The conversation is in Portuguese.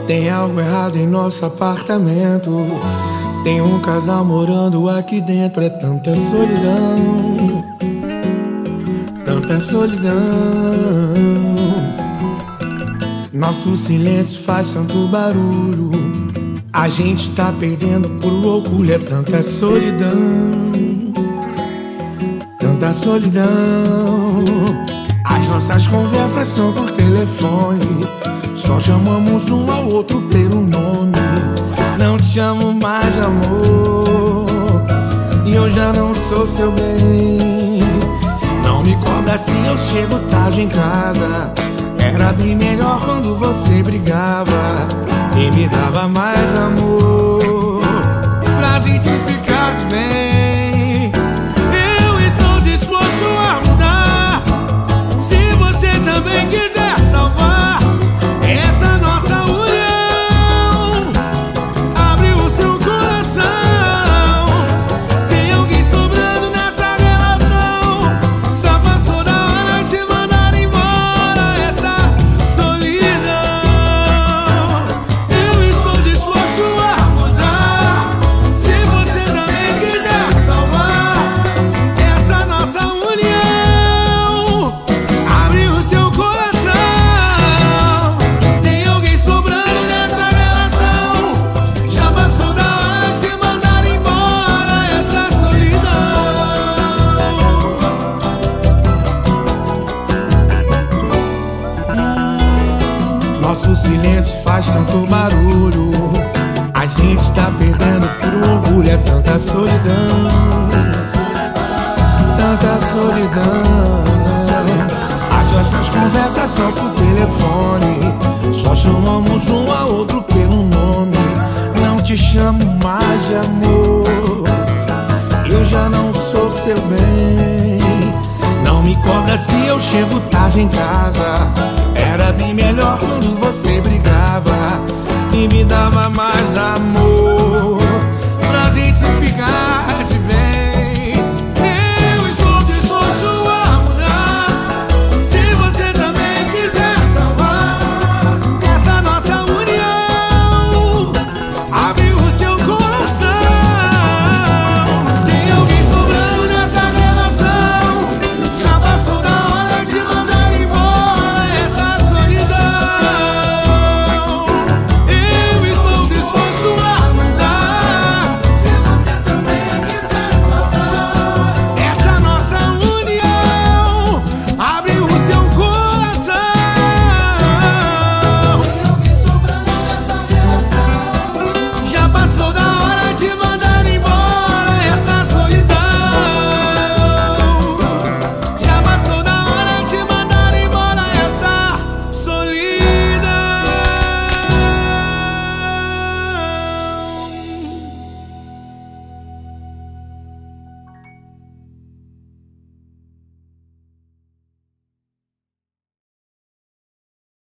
Tem algo errado em nosso apartamento. Tem um casal morando aqui dentro. É tanta solidão, tanta solidão. Nosso silêncio faz tanto barulho. A gente tá perdendo por loucura. É tanta solidão, tanta solidão. As nossas conversas são por telefone. Só chamamos um ao outro pelo nome. Não te chamo mais de amor, e eu já não sou seu bem. Não me cobra se eu chego tarde em casa. Era bem melhor quando você brigava e me dava mais amor, pra gente ficar de bem. Eu estou disposto a mudar, se você também quiser salvar essa nossa união. Abre o seu coração. Tem alguém sobrando nessa relação. Já passou da hora de mandar embora essa solidão. Eu estou disposto a mudar, se você também quiser salvar essa nossa união. Abre o seu coração. Nosso silêncio faz tanto barulho. A gente tá perdendo por orgulho. É tanta solidão, tanta solidão. As nossas conversas são por telefone. Só chamamos um ao outro pelo nome. Não te chamo mais de amor, eu já não sou seu bem. Não me cobra se eu chego tarde em casa. Era bem melhor quando você brigava e me dava mais amor, pra gente ficar